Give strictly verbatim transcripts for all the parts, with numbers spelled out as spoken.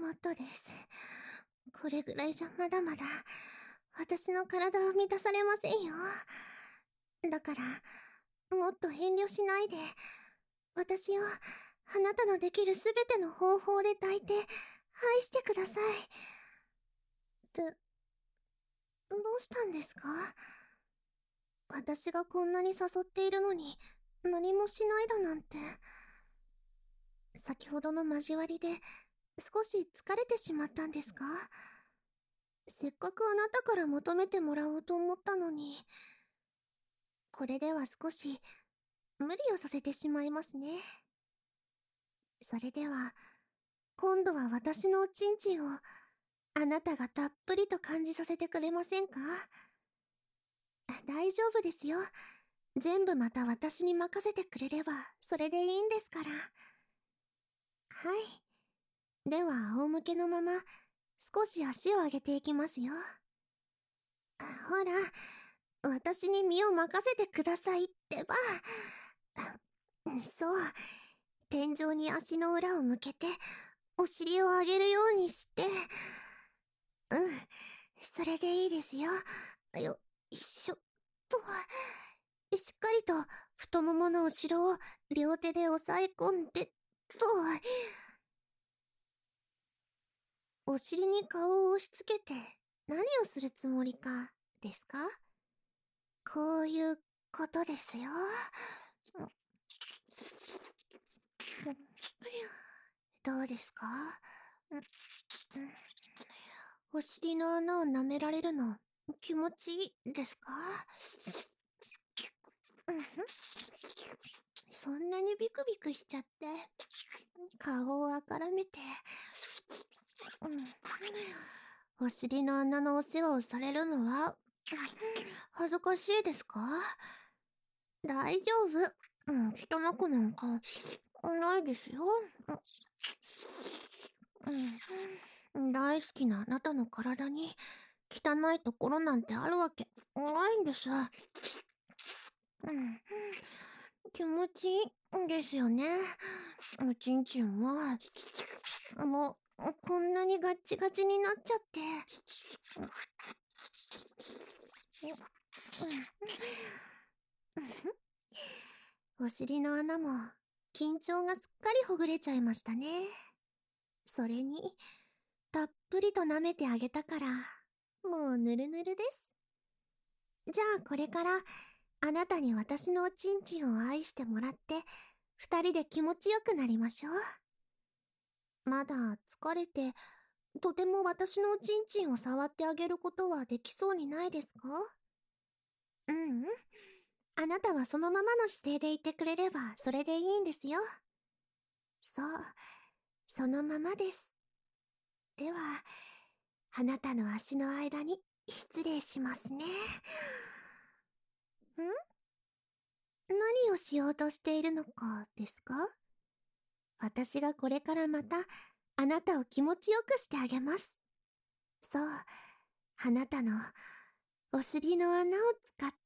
もっとです。これぐらいじゃまだまだ、私の体は満たされませんよ。だから、もっと遠慮しないで、私を、あなたのできるすべての方法で抱いて、愛してください。って、どうしたんですか？私がこんなに誘っているのに、何もしないだなんて。先ほどの交わりで、少し疲れてしまったんですか？せっかくあなたから求めてもらおうと思ったのに。これでは少し、無理をさせてしまいますね。それでは、今度は私のおちんちんを、あなたがたっぷりと感じさせてくれませんか？大丈夫ですよ。全部また私に任せてくれれば、それでいいんですから。はい。では、仰向けのまま、少し足を上げていきますよ。ほら、私に身を任せてくださいってば。そう。天井に足の裏を向けて、お尻を上げるようにして。うん、それでいいですよ。よいしょっと。しっかりと太ももの後ろを両手で押さえ込んで、と。お尻に顔を押し付けて何をするつもりか、ですか？こういうことですよ。どうですか？お尻の穴を舐められるの気持ちいいですか？そんなにビクビクしちゃって、顔をあからめて、うん、お尻の穴のお世話をされるのは恥ずかしいですか？大丈夫。うん、汚くなんかないですよ。うん、大好きなあなたの体に汚いところなんてあるわけないんです。うん、気持ちいいんですよね。おちんちんは、もう、こんなにガッチガチになっちゃって。お尻の穴も、緊張がすっかりほぐれちゃいましたね。それに、たっぷりと舐めてあげたから、もうぬるぬるです。じゃあこれから、あなたに私のおちんちんを愛してもらって、二人で気持ちよくなりましょう。まだ疲れて、とても私のおちんちんを触ってあげることはできそうにないですか？ううん。あなたはそのままの姿勢でいてくれればそれでいいんですよ。そう、そのままです。では、あなたの足の間に失礼しますね。ん？何をしようとしているのかですか？私がこれからまたあなたを気持ちよくしてあげます。そう、あなたのお尻の穴を使って。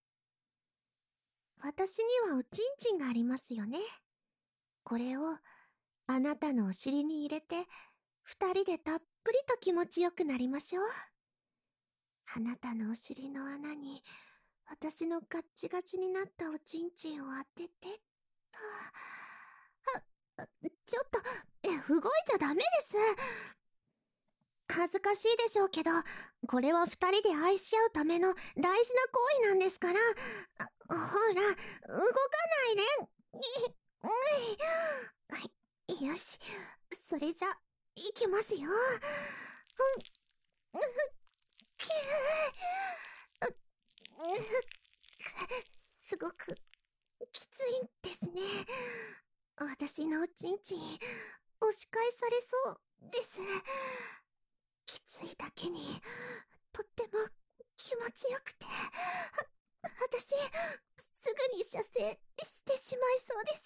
私にはおちんちんがありますよね。これをあなたのお尻に入れて、二人でたっぷりと気持ちよくなりましょう。あなたのお尻の穴に私のガッチガチになったおちんちんを当ててっと。あ、ちょっと動いちゃダメです。恥ずかしいでしょうけど、これは二人で愛し合うための大事な行為なんですから。ほら、動かないで。よし、それじゃ、いきますよ。うん、すごく、きついんですね。私のおちんちん、押し返されそうです。きついだけに、とっても気持ちよくて、私、すぐに射精してしまいそうです。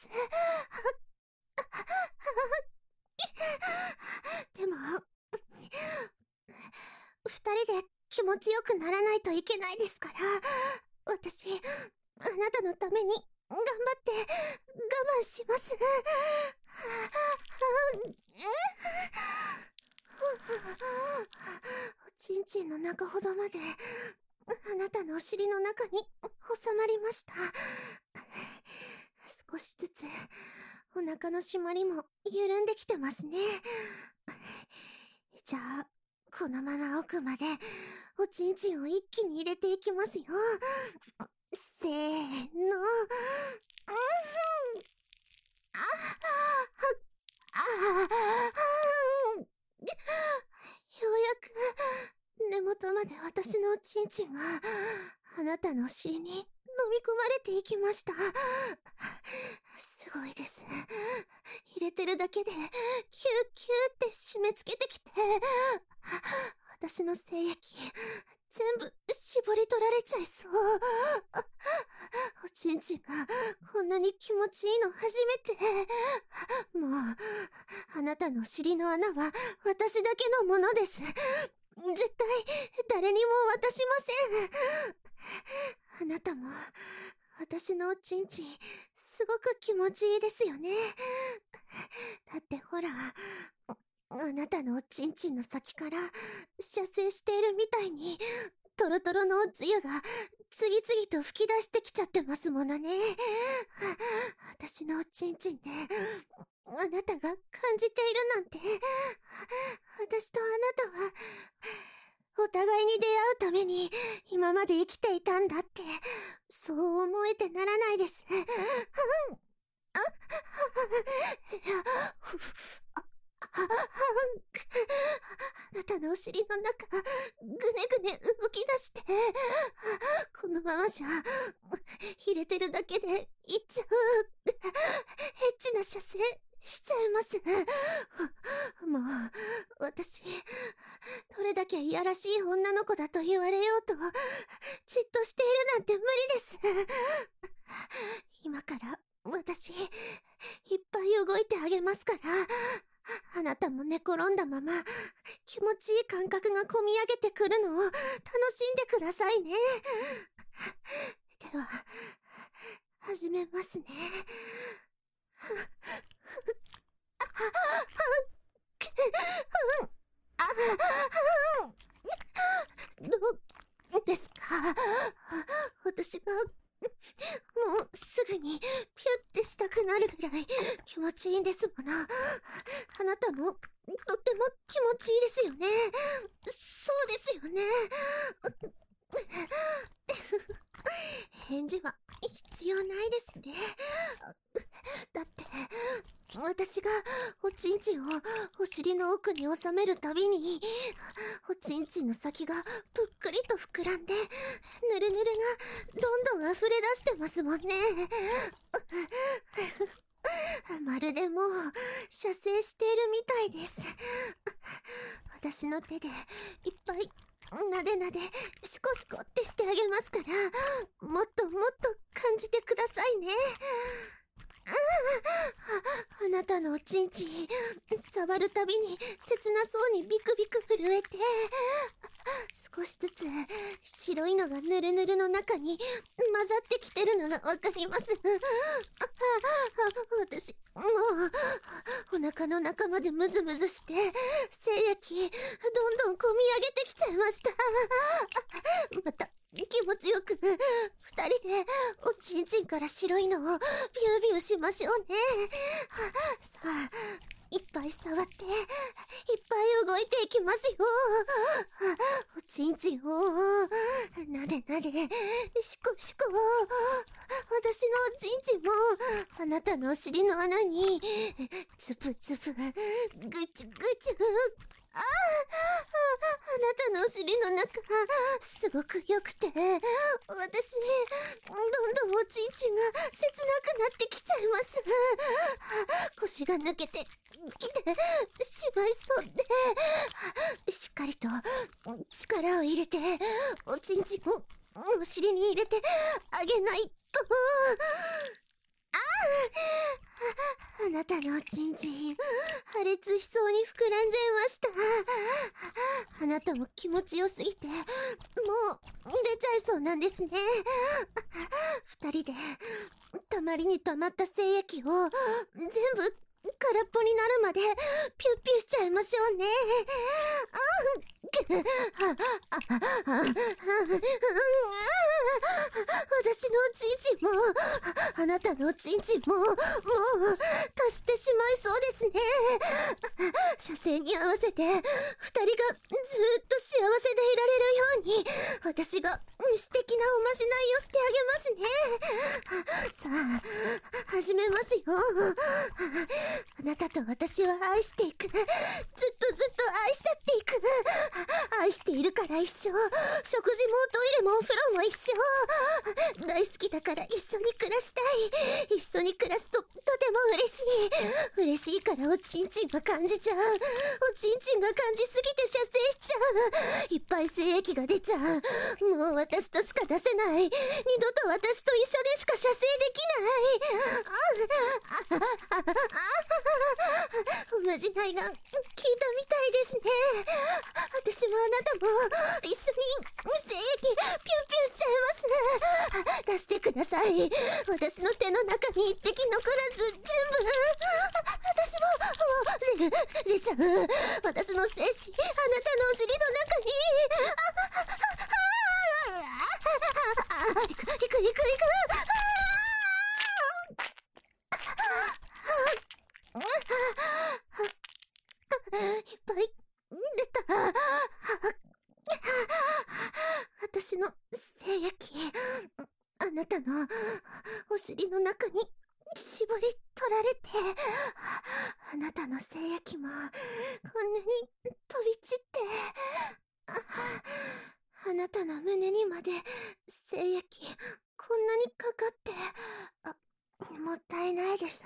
でも、二人で気持ちよくならないといけないですから、私、あなたのために頑張って我慢します。おちんちんの中ほどまであなたのお尻の中に収まりました。少しずつお腹の締まりも緩んできてますね。じゃあこのまま奥までおちんちんを一気に入れていきますよ。せーの。うん。あああようやく根元まで私のおちんちんがあなたのお尻に飲み込まれていきました。すごいです。入れてるだけでキューキューって締め付けてきて、私の精液全部絞り取られちゃいそう。おちんちんがこんなに気持ちいいの初めて。もうあなたの尻の穴は私だけのものです。絶対誰にも渡しません。あなたも私のおちんちんすごく気持ちいいですよね。だってほら、あなたのおちんちんの先から射精しているみたいにトロトロのおつゆが次々と吹き出してきちゃってますものね。私のおちんちんであなたが感じているなんて。私とあなたはお互いに出会うために今まで生きていたんだって、そう思えてならないです。うん。あ、いや、ふふ、あ、あ、あなたのお尻の中、ぐねぐね動き出して、このままじゃ、入れてるだけで、いっちゃう、エッチな射精しちゃいます。もう、私、どれだけいやらしい女の子だと言われようと、じっとしているなんて無理です。今から、私、いっぱい動いてあげますから、あなたも寝転んだまま気持ちいい感覚がこみ上げてくるのを楽しんでくださいね。では始めますね。どうですか？私がもうすぐにピュッてしたくなるぐらい気持ちいいんですもの。あなたもとっても気持ちいいですよね。そうですよね。返事は必要ないですね。だって私がおちんちんをお尻の奥に収めるたびにおちんちんの先がぷっくりと膨らんでぬるぬるがどんどん溢れ出してますもんね。まるでもう射精しているみたいです。私の手でいっぱいなでなでシコシコってしてあげますから、もっともっと感じてくださいね。あ, あなたのおちんちん触るたびに切なそうにビクビク震えて、少しずつ白いのがぬるぬるの中に混ざってきてるのがわかります。私もうお腹の中までムズムズして精液どんどんこみ上げてきちゃいました。また気持ちよく二人でおちんちんから白いのをビュービューしましょうね。さあいっぱい触っていっぱい動いていきますよ。おちんちんをなでなでシコシコ、私のおちんちんもあなたのお尻の穴につぶつぶぐちゅぐちゅ、ああ、あなたのお尻の中すごく良くて、私どんどんおちんちんが切なくなってきちゃいます。腰が抜けてきてしまいそうで、しっかりと力を入れておちんちんをお尻に入れてあげないと。ああ、あなたのおちんちん、破裂しそうに膨らんじゃいました。あなたも気持ちよすぎて、もう、出ちゃいそうなんですね。二人で、たまりにたまった精液を、全部、空っぽになるまで、ピュッピュしちゃいましょうね。私のおちんちんも、あなたのおちんちんも、もう、足してしまいそうですね。射精に合わせて、二人がずーっと幸せでいられるように、私が素敵なおまじないをしてあげますね。さあ、始めますよ。あなたと私は愛していく。ずっとずっと愛しちゃっていく。愛しているから一生。食事もトイレもお風呂も一生。大好きだから一緒に暮らしたい。一緒に暮らすととても嬉しい。嬉しいからおちんちんが感じちゃう。おちんちんが感じすぎて射精しちゃう。いっぱい精液が出ちゃう。もう私としか出せない。二度と私と一緒でしか射精できない。おまじないが効いたみたいですね。私もあなたも一緒に精液ピュンピュンしちゃいます。出してください。私の手の中に一滴残らず全部。私ももう出る出ちゃう。私の精子あなたのお尻の中に。行く行く行く行く。いっぱい出た。私の精液、あなたのお尻の中に絞り取られて、あなたの精液もこんなに飛び散って、あなたの胸にまで精液こんなにかかって、あ、もったいないです。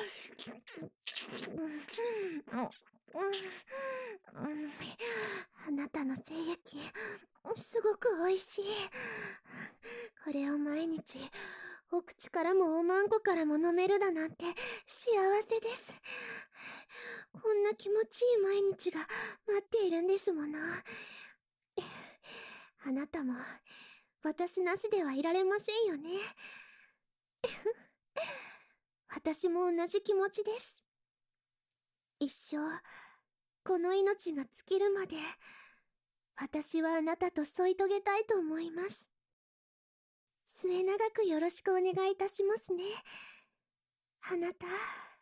あなたの精液、すごく美味しい。これを毎日、お口からもおまんこからも飲めるだなんて幸せです。こんな気持ちいい毎日が待っているんですもの。あなたも、私なしではいられませんよね。私も同じ気持ちです。一生、この命が尽きるまで、私はあなたと添い遂げたいと思います。末永くよろしくお願いいたしますね。あなた。